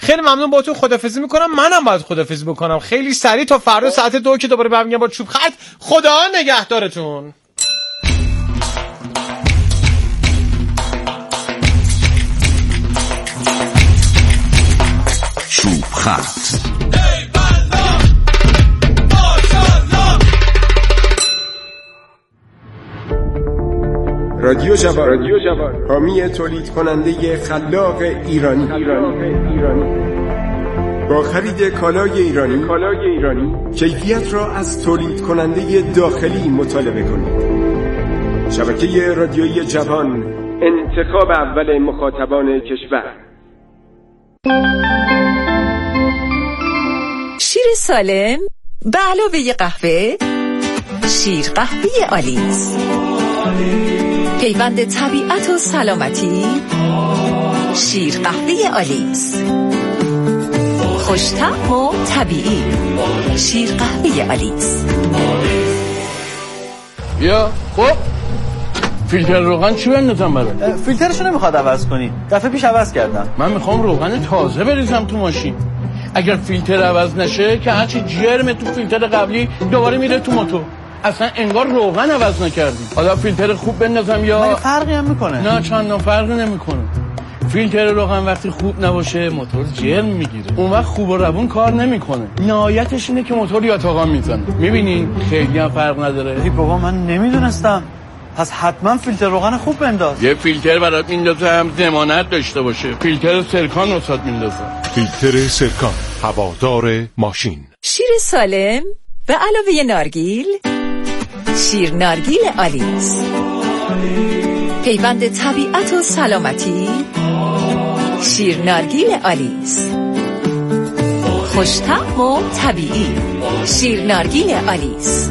خیلی ممنون، باهاتون خدافظی میکنم. منم باید خدافظی بکنم خیلی سریع تا فردا ساعت 2 که دوباره برمیگم با چوب خط. خدا نگهدارتون. چوب خط رادیو جوان، حامی تولید کننده خلاق ایرانی. با خرید کالای ایرانی کیفیت را از تولید کننده داخلی مطالبه کنید. شبکه رادیویی جوان، انتخاب اول مخاطبان کشور. شیر سالم به علاوه قهوه، شیر قهوه آلیس، پیوند طبیعت و سلامتی، شیر قهوه آلیس، خوش‌طعم و طبیعی، شیر قهوه آلیس. یا خب فیلتر روغن چی بندازم برات؟ فیلترشو نمیخواد عوض کنی، دفعه پیش عوض کردم. من میخوام روغن تازه بریزم تو ماشین. اگر فیلتر عوض نشه که هرچی جرم تو فیلتر قبلی دوباره میره تو موتور. اصلا انگار روغن عوض نکردی. حالا فیلتر خوب بندازم یا مگه فرقی هم میکنه؟ نه چندان فرقی نمیکنه. فیلتر روغن وقتی خوب نباشه موتور جرم میگیره، اون وقت خوب و روون کار نمیکنه. نهایتش اینه که موتور یاتاقان میزنه. میبینین خیلی هم فرق نداره. ای بابا من نمیدونستم. پس حتما فیلتر روغن خوب بنداز. یه فیلتر برات میندازم ضمانت داشته باشه. فیلتر سرکان واسات میندازم. فیلتر سرکان، هوادار ماشین. شیر سالم به علاوه نارگیل، شیر نارگیل آلیس، پیوند طبیعت و سلامتی، شیر نارگیل آلیس، خوش‌طعم و طبیعی، شیر نارگیل آلیس.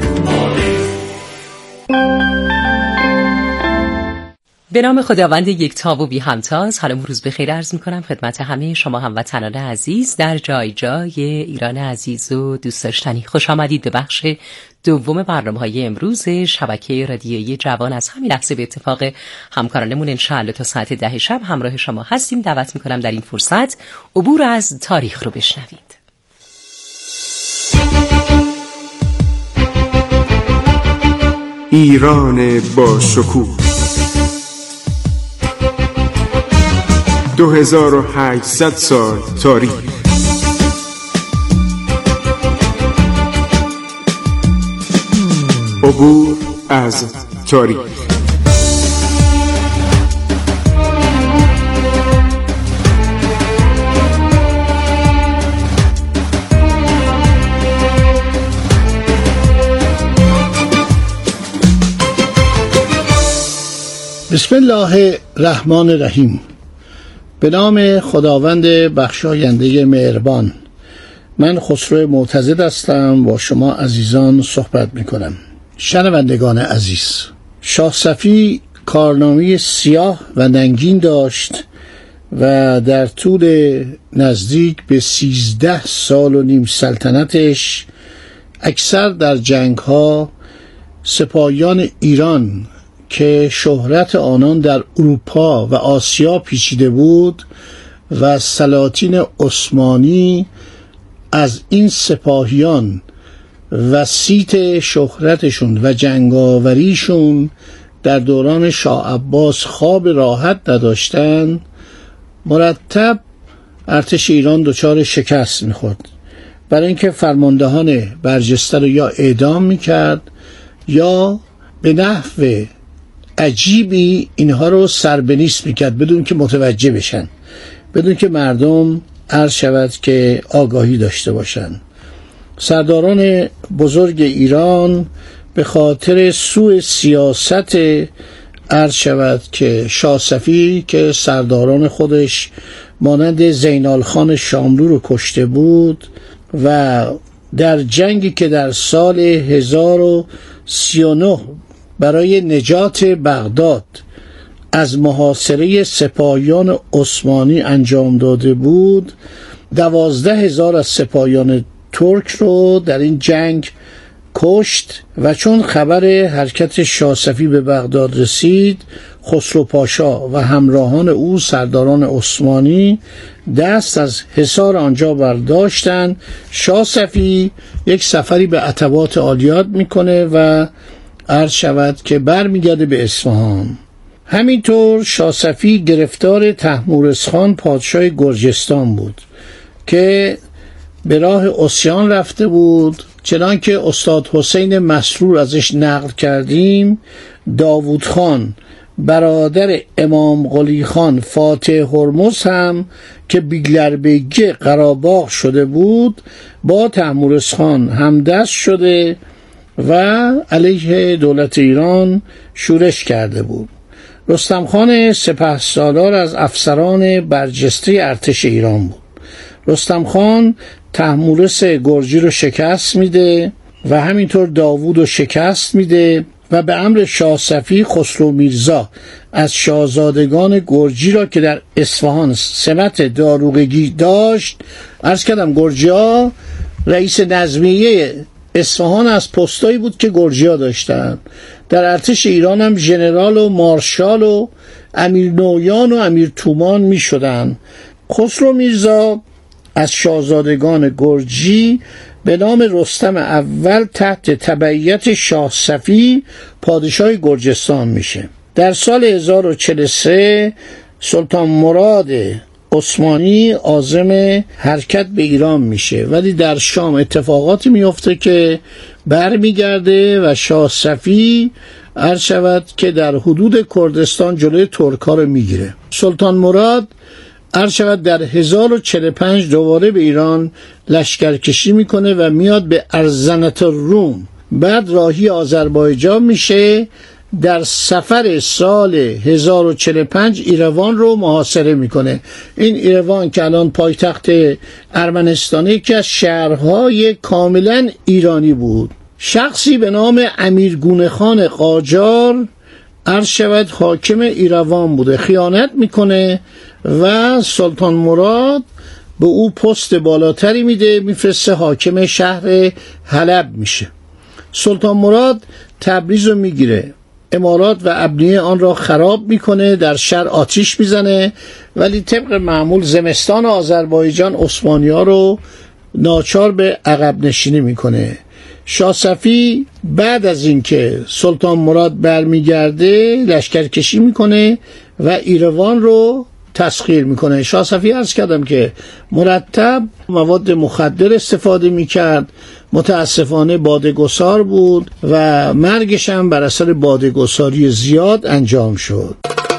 به نام خداوند یکتا و بی همتا، سلام و روز بخیر عرض می‌کنم خدمت همه شما هموطنان عزیز در جای جای ایران عزیز و دوست داشتنی. خوش آمدید به بخش دوم برنامه‌های امروز شبکه رادیویی جوان. از همین لحظه به اتفاق همکارانمون انشاءالله تا ساعت 10 شب همراه شما هستیم. دعوت می‌کنم در این فرصت عبور از تاریخ رو بشنوید. ایران با شکوه 2800 سال تاریخ. عبور از تاریخ. بسم الله الرحمن الرحیم. به نام خداوند بخشاینده مهربان. من خسرو معتضد هستم، با شما عزیزان صحبت میکنم. شنوندگان عزیز، شاه صفی کارنامه سیاه و ننگین داشت و در طول نزدیک به 13 سال و نیم سلطنتش اکثر در جنگ‌ها سپاهیان ایران که شهرت آنان در اروپا و آسیا پیچیده بود و سلاطین عثمانی از این سپاهیان و صیت شهرتشون و جنگاوریشون در دوران شاه عباس خواب راحت نداشتن، مرتب ارتش ایران دچار شکست می‌خورد، برای اینکه فرماندهان برجسته رو یا اعدام می‌کرد یا به نحو عجیبی اینها رو سربنیست میکرد بدون که متوجه بشن، بدون که مردم عرض شود که آگاهی داشته باشن. سرداران بزرگ ایران به خاطر سوء سیاست عرض شود که شاه صفی که سرداران خودش مانند زینال خان شاملو رو کشته بود و در جنگی که در سال 1039 برای نجات بغداد از محاصره سپاهیان عثمانی انجام داده بود، 12,000 از سپاهیان ترک رو در این جنگ کشت و چون خبر حرکت شاه صفی به بغداد رسید، خسرو پاشا و همراهان او سرداران عثمانی دست از حصار آنجا برداشتند. شاه صفی یک سفری به عتبات عالیات میکنه و عرض شود که برمیگرده به اصفهان. همینطور شاه صفی گرفتار طهمورثخان پادشاه گرجستان بود که به راه عصیان رفته بود. چنان که استاد حسین مسرور ازش نقل کردیم، داوود خان برادر امام قلی خان فاتح هرمز هم که بیگلربیگی قراباغ شده بود با طهمورثخان همدست شده و علیه دولت ایران شورش کرده بود. رستم خان سپهسالار از افسران برجسته ارتش ایران بود. رستم خان طهمورث گرجی رو شکست میده و همینطور داوود رو شکست میده و به امر شاه صفی خسرو میرزا از شاهزادگان گرجی را که در اصفهان سمت داروغگی داشت، عرض کردم گرجی‌ها رئیس نظمیه اصفهان از پستایی بود که گرجی‌ها داشتن. در ارتش ایران هم ژنرال و مارشال و امیر نویان و امیر تومان می شدن. خسرو میرزا از شاهزادگان گرجی به نام رستم اول تحت تبعیت شاه صفی پادشاه گرجستان میشه. در سال 1043 سلطان مراد عثمانی عازم حرکت به ایران میشه، ولی در شام اتفاقاتی میفته که برمیگرده و شاه صفی عرض شود که در حدود کردستان جلوی ترک‌ها رو میگیره. سلطان مراد عرض شود در 1045 دوباره به ایران لشکرکشی میکنه و میاد به ارزنت روم، بعد راهی آذربایجان میشه. در سفر سال 1045 ایروان رو محاصره میکنه. این ایروان که الان پایتخت ارمنستانه که از شهرهای کاملا ایرانی بود. شخصی به نام امیرگونه خان قاجار عرض شود حاکم ایروان بوده، خیانت میکنه و سلطان مراد به او پست بالاتری میده، میفرسته حاکم شهر حلب میشه. سلطان مراد تبریز رو میگیره، امارات و ابنیه آن را خراب میکنه، در شهر آتیش میزنه، ولی طبق معمول زمستان آذربایجان عثمانی ها رو ناچار به عقب نشینی میکنه. شاه صفی بعد از اینکه سلطان مراد برمیگرده لشکرکشی میکنه و ایروان رو تسخیر میکنه. شاه صفی عرض کردم که مرتب مواد مخدر استفاده میکرد، متاسفانه باده‌گسار بود و مرگش هم بر اثر باده‌گساری زیاد انجام شد.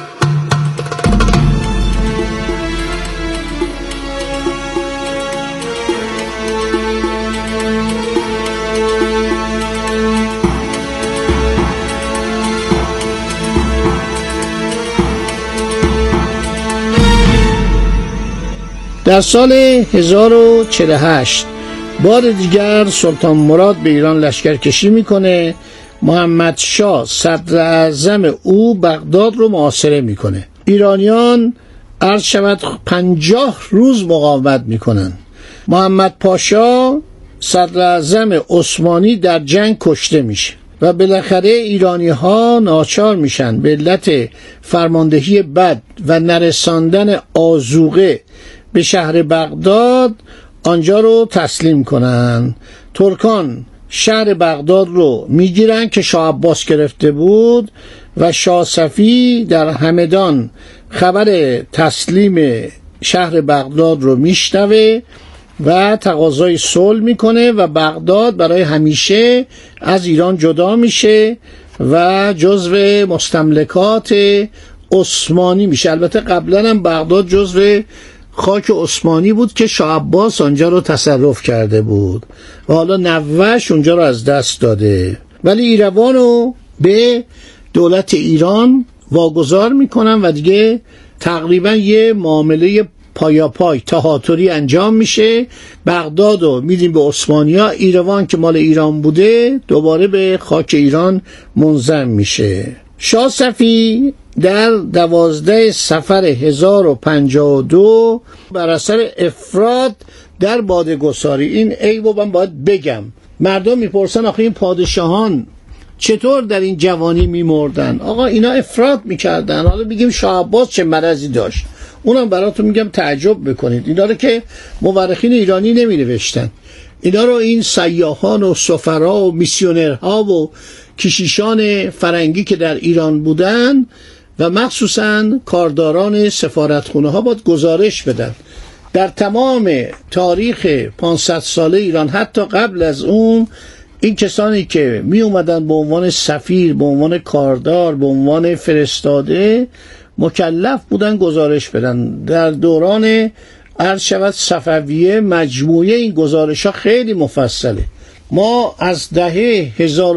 در سال 1048 بار دیگر سلطان مراد به ایران لشکرکشی میکنه. محمد شاه صدر اعظم او بغداد رو محاصره میکنه. ایرانیان عرض شود 50 روز مقاومت میکنن. محمد پاشا صدر اعظم عثمانی در جنگ کشته میشه و بالاخره ایرانی ها ناچار میشن به علت فرماندهی بد و نرساندن آذوقه به شهر بغداد آنجا رو تسلیم کنن. ترکان شهر بغداد رو میگیرن که شاه عباس گرفته بود و شاه صفی در همدان خبر تسلیم شهر بغداد رو میشنوه و تقاضای صلح میکنه و بغداد برای همیشه از ایران جدا میشه و جزو مستملکات عثمانی میشه. البته قبلا هم بغداد جزو خاک عثمانی بود که شاه عباس آنجا رو تصرف کرده بود و حالا نوه‌اش اونجا رو از دست داده، ولی ایروان رو به دولت ایران واگذار میکنن و دیگه تقریبا یه معامله پایاپای تهاتری انجام میشه. بغداد رو میدیم به عثمانی‌ها، ایروان که مال ایران بوده دوباره به خاک ایران منضم میشه. شاه صفی در 12 صفر 1052 بر اثر افراط در باده‌گساری، این عیبو من باید بگم، مردم میپرسن آخه این پادشاهان چطور در این جوانی میمردن؟ آقا اینا افراط میکردن. حالا میگیم شاه عباس چه مرضی داشت، اونم براتون میگم تعجب بکنید. اینا رو که مورخین ایرانی نمی نوشتن، اینا رو این سیاحان و سفرا و میسیونرها و کشیشان فرنگی که در ایران بودن و مخصوصا کارداران سفارتخونه ها باید گزارش بدن. در تمام تاریخ 500 ساله ایران، حتی قبل از اون، این کسانی که می اومدن به عنوان سفیر، به عنوان کاردار، به عنوان فرستاده، مکلف بودن گزارش بدن. در دوران عرض شود صفویه مجموعه این گزارش ها خیلی مفصله. ما از دهه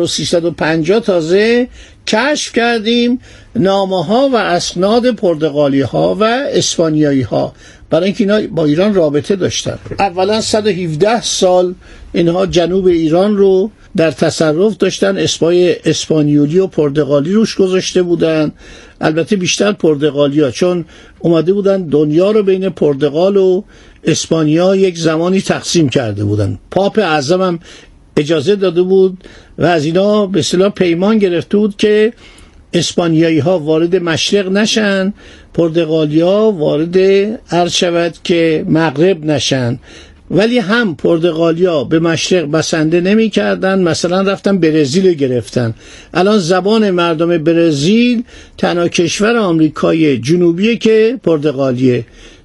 1350 تازه کشف کردیم نامه ها و اسناد پرتغالی ها و اسپانیایی ها، برای اینکه اینا با ایران رابطه داشتن. اولا 117 سال اینها جنوب ایران رو در تصرف داشتن، اسمای اسپانیولی و پرتغالی روش گذاشته بودن. البته بیشتر پرتغالی ها، چون اومده بودن دنیا رو بین پرتغال و اسپانیا یک زمانی تقسیم کرده بودن. پاپ اعظم هم اجازه داده بود و از اینا به اصطلاح پیمان گرفته بود که اسپانیایی ها وارد مشرق نشن، پرتغالی ها وارد عرض شود که مغرب نشن. ولی هم پرتغالیا به مشرق بسنده نمی کردن، مثلا رفتن برزیل گرفتن. الان زبان مردم برزیل تنها کشور آمریکای جنوبیه که پرتغالیه.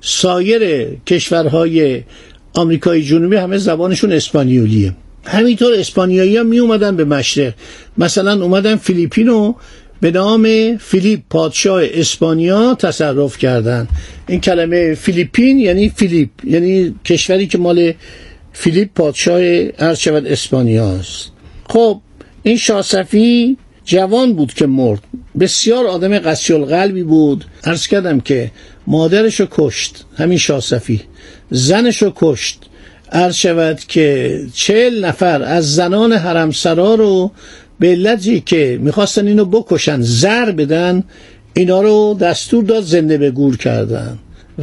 سایر کشورهای آمریکای جنوبی همه زبانشون اسپانیولیه. همینطور اسپانیایی ها می اومدن به مشرق، مثلا اومدن فیلیپینو به نام فیلیپ پادشاه اسپانیا تصرف کردن. این کلمه فیلیپین یعنی فیلیپ، یعنی کشوری که مال فیلیپ پادشاه عرض شود اسپانیا است. خب این شاه صفی جوان بود که مرد، بسیار آدم قسی القلبی بود. عرض کردم که مادرشو کشت همین شاه صفی، زنشو کشت. عرض شود که 40 نفر از زنان حرمسرا رو به علتی که میخواستن اینو بکشن، زر بدن، اینا رو دستور داد زنده به گور کردن.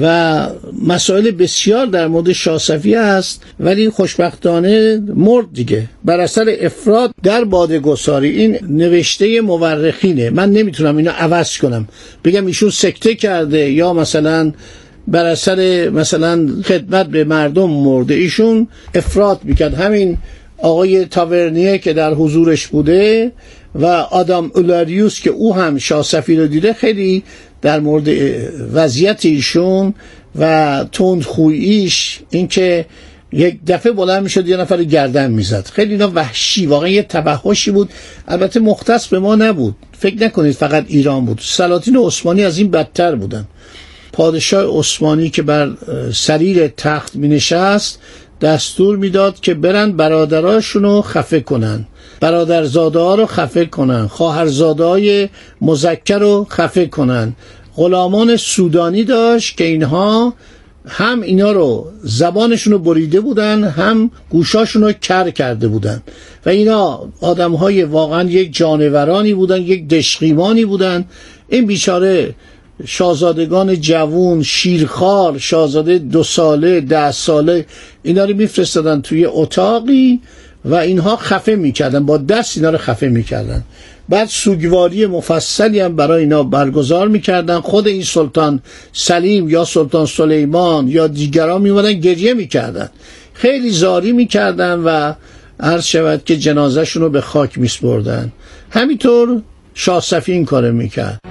و مسائل بسیار در مورد شاه صفی هست، ولی خوشبختانه مرد دیگه بر اثر افراط در باده‌گساری. این نوشته مورخینه، من نمیتونم اینو عوض کنم بگم ایشون سکته کرده یا مثلا بر اثر مثلا خدمت به مردم مرده. ایشون افراط میکرد. همین آقای تاورنیه که در حضورش بوده و آدام اولاریوس که او هم شاه صفی رو دیده، خیلی در مورد وضعیت ایشون و تندخوییش، این که یک دفعه بلند میشد یه نفر گردن میزد، خیلی اینا وحشی، واقعا یه توحشی بود. البته مختص به ما نبود، فکر نکنید فقط ایران بود، سلاطین عثمانی از این بدتر بودن. پادشاه عثمانی که بر سریر تخت می نشست دستور میداد که برن برادراشون رو خفه کنن، برادرزاده ها رو خفه کنن، خواهرزاده های مذکر رو خفه کنن. غلامان سودانی داشت که اینها هم اینا رو زبانشون رو بریده بودن، هم گوشاشون رو کر کرده بودن و اینا آدم های واقعا یک جانورانی بودن، یک دشقیمانی بودن. این بیچاره شاهزادگان جوون، شیرخوار، شاهزاده 2 ساله 10 ساله، اینا رو میفرستادن توی اتاقی و اینها خفه میکردن، با دست اینا رو خفه میکردن. بعد سوگواری مفصلی هم برای اینا برگزار میکردن. خود این سلطان سلیم یا سلطان سلیمان یا دیگران میومدن گریه میکردن، خیلی زاری میکردن و عرض شود که جنازهشون رو به خاک میسپردن. همینطور شاه صفی این کار میکرد.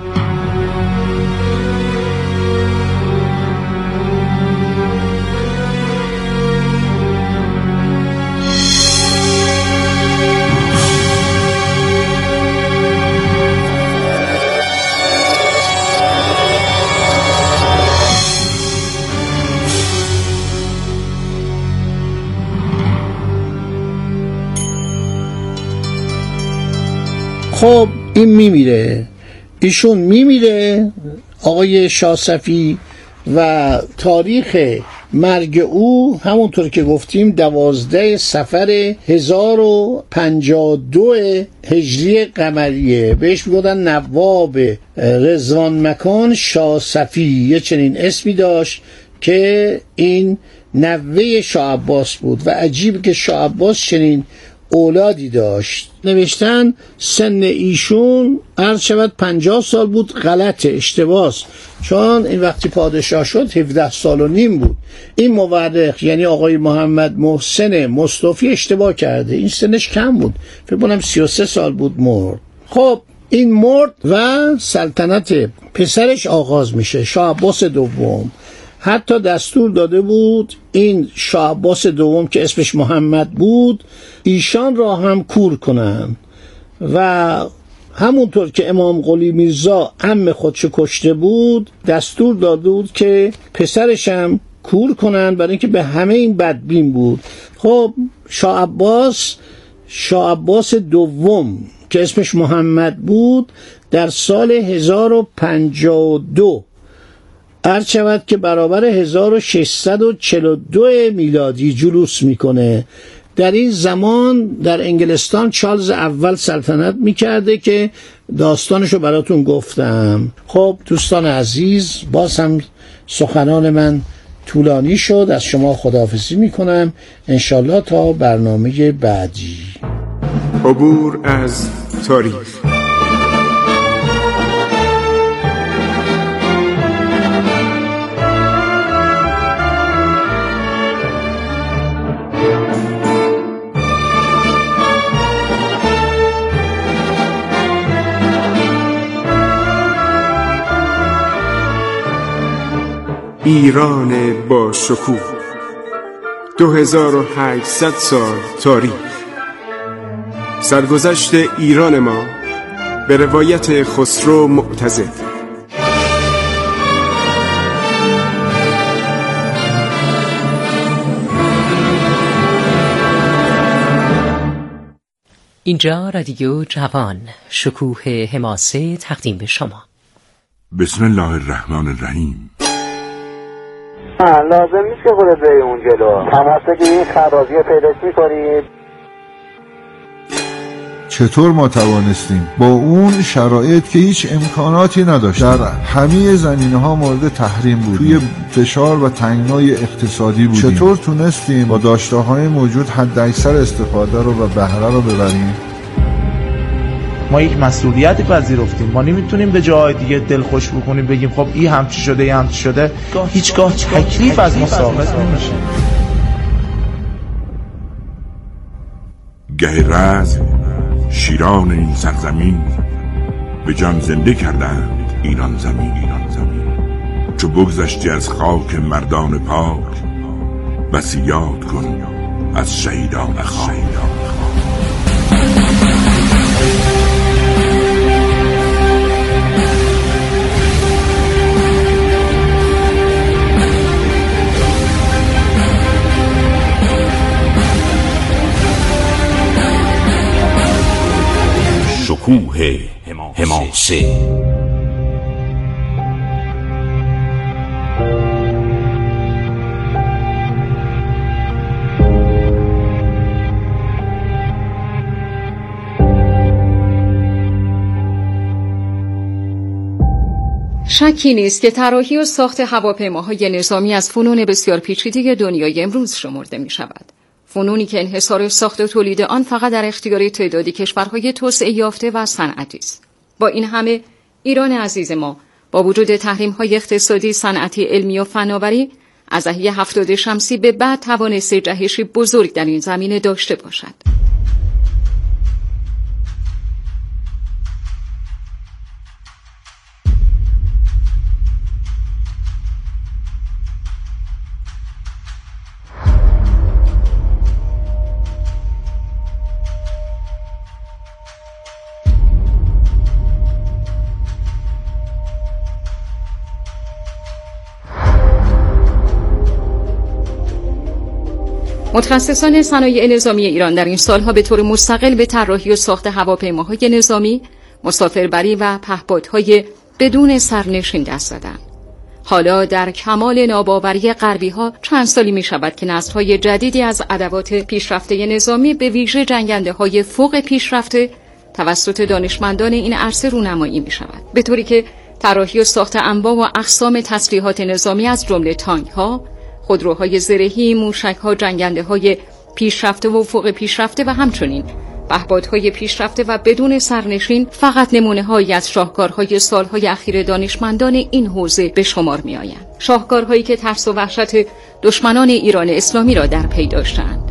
خب این میمیره، ایشون میمیره آقای شاه صفی و تاریخ مرگ او همونطور که گفتیم 12 صفر 1052 هجری قمریه. بهش میگفتن نواب رضوان مکان شاه صفی، یه چنین اسمی داشت که این نوه شاه عباس بود و عجیب که شاه عباس چنین اولادی داشت. نوشتن سن ایشون عرض شود 50 سال بود. غلطه، اشتباس، چون این وقتی پادشاه شد 17 سال و نیم بود. این مورخ یعنی آقای محمد محسن مصطفی اشتباه کرده، این سنش کم بود، فکر کنم 33 سال بود مرد. خب این مرد و سلطنت پسرش آغاز میشه، شاه عباس دوم. حتی دستور داده بود این شاه عباس دوم که اسمش محمد بود ایشان را هم کور کنن و همونطور که امام قلی میرزا عم خودشو کشته بود دستور داده بود که پسرش هم کور کنن، برای اینکه به همه این بدبین بود. خب شاه عباس دوم که اسمش محمد بود در سال 1052 عرض شود که برابر 1642 میلادی جلوس میکنه. در این زمان در انگلستان چارلز اول سلطنت میکرده که داستانشو براتون گفتم. خب دوستان عزیز، باز هم سخنان من طولانی شد، از شما خداحافظی میکنم انشالله تا برنامه بعدی. عبور از تاریخ. ایران با شکوه، 2800 سال تاریخ. سرگذشت ایران ما به روایت خسرو معتضد. اینجا رادیو جوان، شکوه حماسه تقدیم به شما. بسم الله الرحمن الرحیم. لازم نیست که خودت بری اون جلو، تماس بگیری این خرابی رو پیداش می‌کنی. چطور ما توانستیم با اون شرایط که هیچ امکاناتی نداشت در همه زمینه‌ها مورد تحریم بود، توی فشار و تنگنای اقتصادی بودیم، چطور تونستیم با داشته‌های موجود حداکثر استفاده رو و بهره رو ببریم؟ ما یک مسئولیتی پذیرفتیم، ما نمیتونیم به جای دیگه دل خوش بکنیم بگیم خب این هم چی شده این هم چی شده. هیچگاه تکلیف از ما ساقط نمیشه. گه رزم شیران این سرزمین به جان زنده کردند ایران زمین. چو بگذشتی از خاک مردان پاک بسی یاد کن از شهیدان خاک. شکوه حماسه. شکی نیست که طراحی و ساخت هواپیماهای نظامی از فنون بسیار پیچیده دنیای امروز شمرده می شود. فنونی که انحصار ساخت و تولید آن فقط در اختیار تعدادی کشورهای توسعه یافته و صنعتی است. با این همه ایران عزیز ما با وجود تحریم‌های اقتصادی، صنعتی، علمی و فناوری از دهه 70 شمسی به بعد توانسته جهشی بزرگ در این زمینه داشته باشد. متخصصان صنایع نظامی ایران در این سالها به طور مستقل به طراحی و ساخت هواپیماهای نظامی، مسافربری و پهپادهای بدون سرنشین دست زدند. حالا در کمال ناباوری غربی‌ها چند سالی می‌شود که نسل‌های جدیدی از ادوات پیشرفته نظامی به ویژه جنگنده‌های فوق پیشرفته توسط دانشمندان این عرصه رونمایی می‌شود، به طوری که طراحی و ساخت انواع و اقسام تسلیحات نظامی از جمله تانک‌ها، خودروهای زرهی، موشک‌ها، جنگنده‌های پیشرفته و فوق پیشرفته و همچنین پهپادهای پیشرفته و بدون سرنشین فقط نمونه‌هایی از شاهکارهای سالهای اخیر دانشمندان این حوزه به شمار می‌آیند. شاهکارهایی که ترس و وحشت دشمنان ایران اسلامی را در پی داشتند.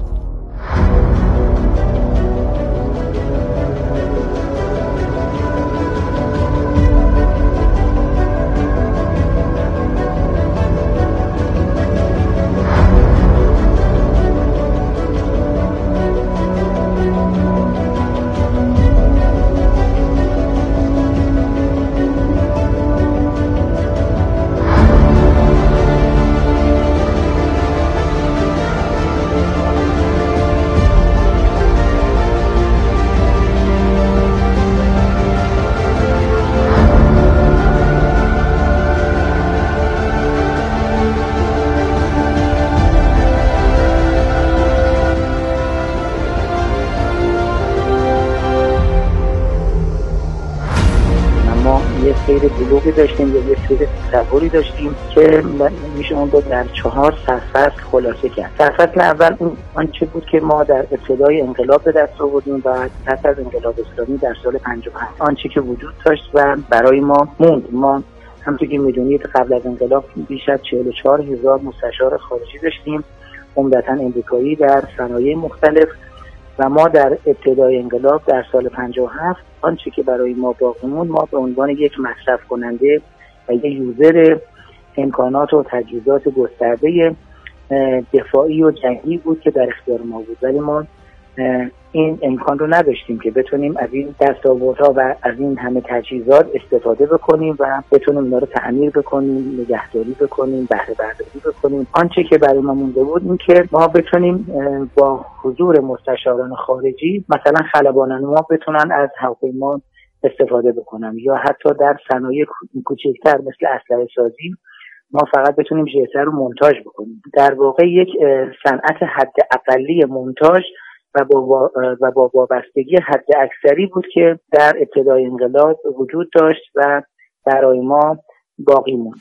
سیر بلوغی داشتیم یا یه سیر تصوری داشتیم که میشه اون رو در 4 سرفصل خلاصه کرد. سرفصل اول اون آنچه بود که ما در ابتدای انقلاب به دست آوردیم و پس از انقلاب اسلامی در سال 55 آنچه که وجود داشت و برای ما موند. ما همونطور که میدونید قبل از انقلاب بیش از 44,000 مستشار خارجی داشتیم، عمدتاً امریکایی در صنایع مختلف، و ما در ابتدای انقلاب در سال 57 آنچه که برای ما باقی موند، ما به عنوان یک مصرف کننده و یک یوزر امکانات و تجهیزات گسترده دفاعی و جنگی بود که در اختیار ما بود، ولی ما این امکان رو نداشتیم که بتونیم از این دستاوردها و از این همه تجهیزات استفاده بکنیم و بتونیم اونا رو تعمیر بکنیم، نگهداری بکنیم، بهره برداری بکنیم. آنچه که برای ما مونده بود این که ما بتونیم با حضور مستشاران خارجی مثلا خلبانان ما بتونن از هواپیما استفاده بکنن، یا حتی در صنایع کوچکتر مثل اسلحه سازی ما فقط بتونیم ژئسر رو مونتاژ بکنیم. در واقع یک صنعت حد اقلی مونتاژ و با وابستگی حد اکثری بود که در ابتدای انقلاب وجود داشت و برای ما باقی موند.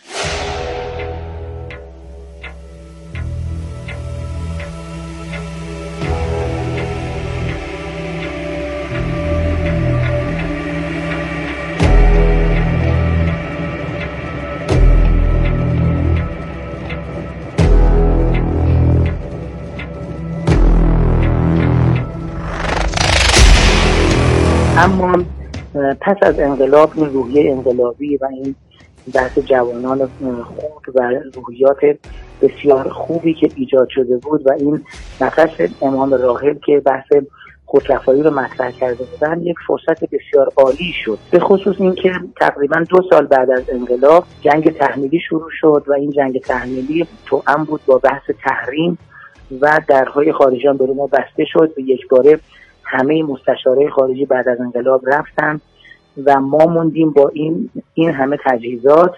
اما پس از انقلاب این روحیه انقلابی و این بحث جوانان خوب و روحیات بسیار خوبی که ایجاد شده بود و این نفس امام راحل که بحث خودرفاهی رو مطرح کرده بودن، یک فرصت بسیار عالی شد. به خصوص این که تقریبا 2 سال بعد از انقلاب جنگ تحمیلی شروع شد و این جنگ تحمیلی توأم بود با بحث تحریم و درهای خارجیان برای ما بسته شد و یکباره همه مستشارای خارجی بعد از انقلاب رفتن و ما موندیم با این همه تجهیزات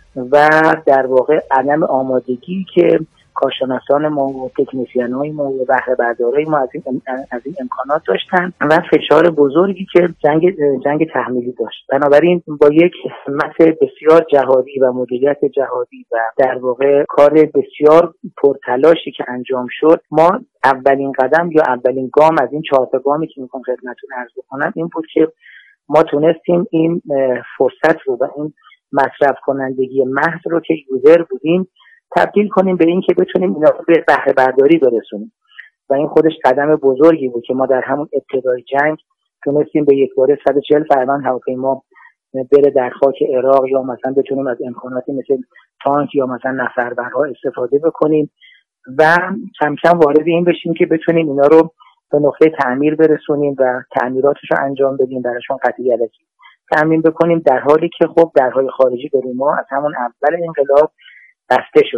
و در واقع عدم آمادگی که کارشناسان ما و تکنسین‌های ما و بهره بردارای ما از این امکانات داشتن و فشار بزرگی که جنگ تحمیلی داشت. بنابراین با یک همت بسیار جهادی و مدیریت جهادی و در واقع کار بسیار پرتلاشی که انجام شد، ما اولین قدم یا اولین گام از این 4 گامی که میخوام خدمتتون عرض بکنم این بود که ما تونستیم این فرصت رو و این مصرف کنندگی محض رو که یوزر بودیم تبدیل کنیم به این که بتونیم اینا رو به بهره برداری برسونیم و این خودش قدم بزرگی بود که ما در همون ابتدای جنگ تونستیم به یکباره 140 فروند هواپیما بره در خاک عراق یا مثلا بتونیم از امکاناتی مثل تانک یا مثلا نفربرها استفاده بکنیم و کم کم وارد این بشیم که بتونیم اینا رو به نقطه تعمیر برسونیم و تعمیراتش رو انجام بدیم، براشون قطعی تامین بکنیم، در حالی که خب درهای خارجی برای ما از همون اول انقلاب بسته شد.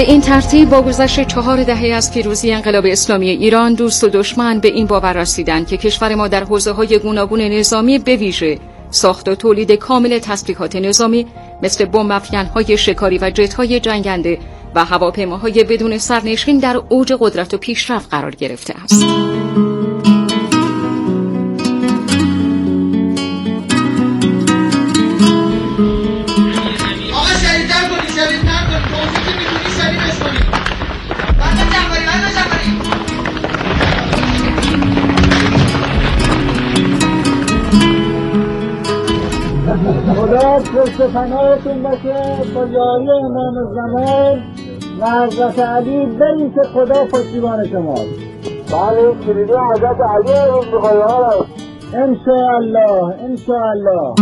این ترتیب با گذشت 4 دهه از پیروزی انقلاب اسلامی ایران، دوست و دشمن به این باور رسیدند که کشور ما در حوزه‌های گوناگون نظامی به ویژه ساخت و تولید کامل تسلیحات نظامی مثل بمب افکن‌های شکاری و جت‌های جنگنده و هواپیماهای بدون سرنشین در اوج قدرت و پیشرفت قرار گرفته است. خدا پشت پناهتون باشه. با یاری امام زمان و حضرت علی بریم که خدا پشتیبان شماست. بله کلیدی حضرت علی رو میخوایی ها. انشاءالله انشاءالله.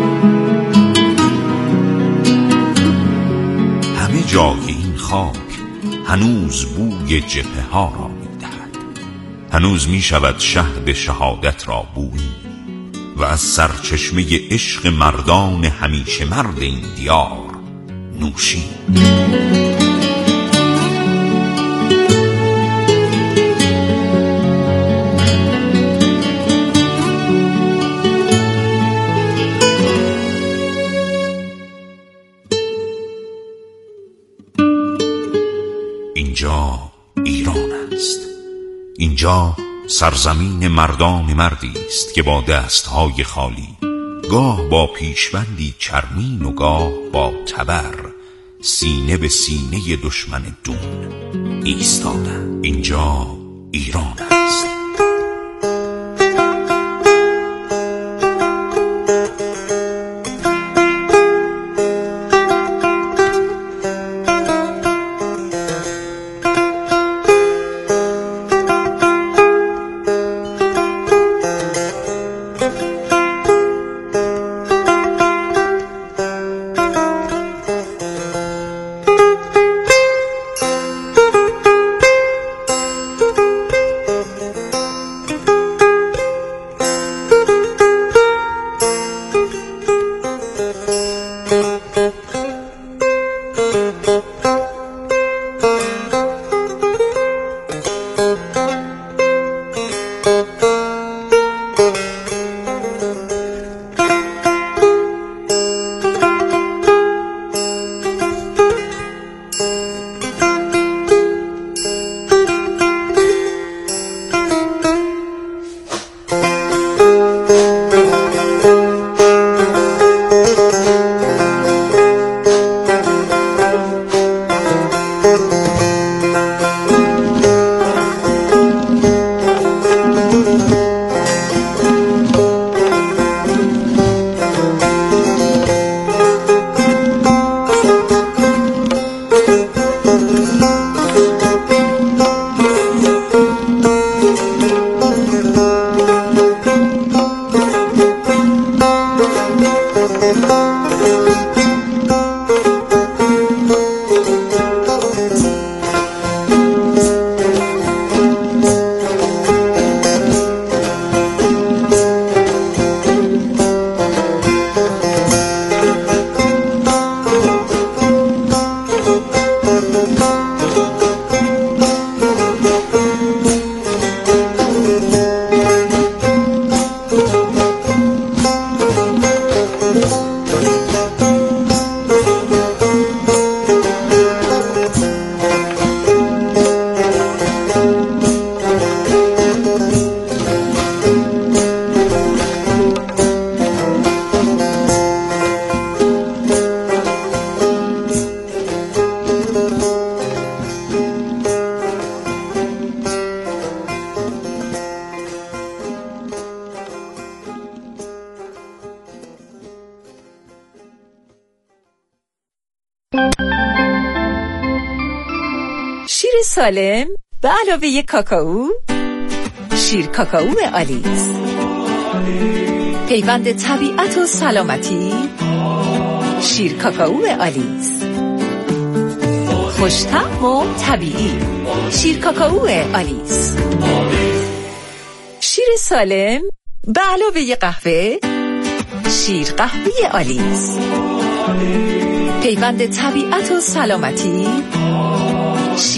همه جای این خاک هنوز بوی جبهه ها را میدهد. هنوز میشود شهد شهادت را بویی و از سرچشمه عشق مردان همیشه مرد این دیار نوشی. اینجا ایران است. اینجا سرزمین مردان مردی است که با دستهای خالی، گاه با پیشبندی چرمین و گاه با تبر، سینه به سینه دشمن دون ایستادند. اینجا ایران است. شیر سالم به علاوه کاکائو، شیر کاکائو آلیس، پیوند طبیعت و سلامتی، شیر کاکائو آلیس، خوش‌طعم و طبیعی، شیر کاکائو آلیس، شیر سالم به علاوه قهوه، شیر قهوه آلیس، پیوند طبیعت و سلامتی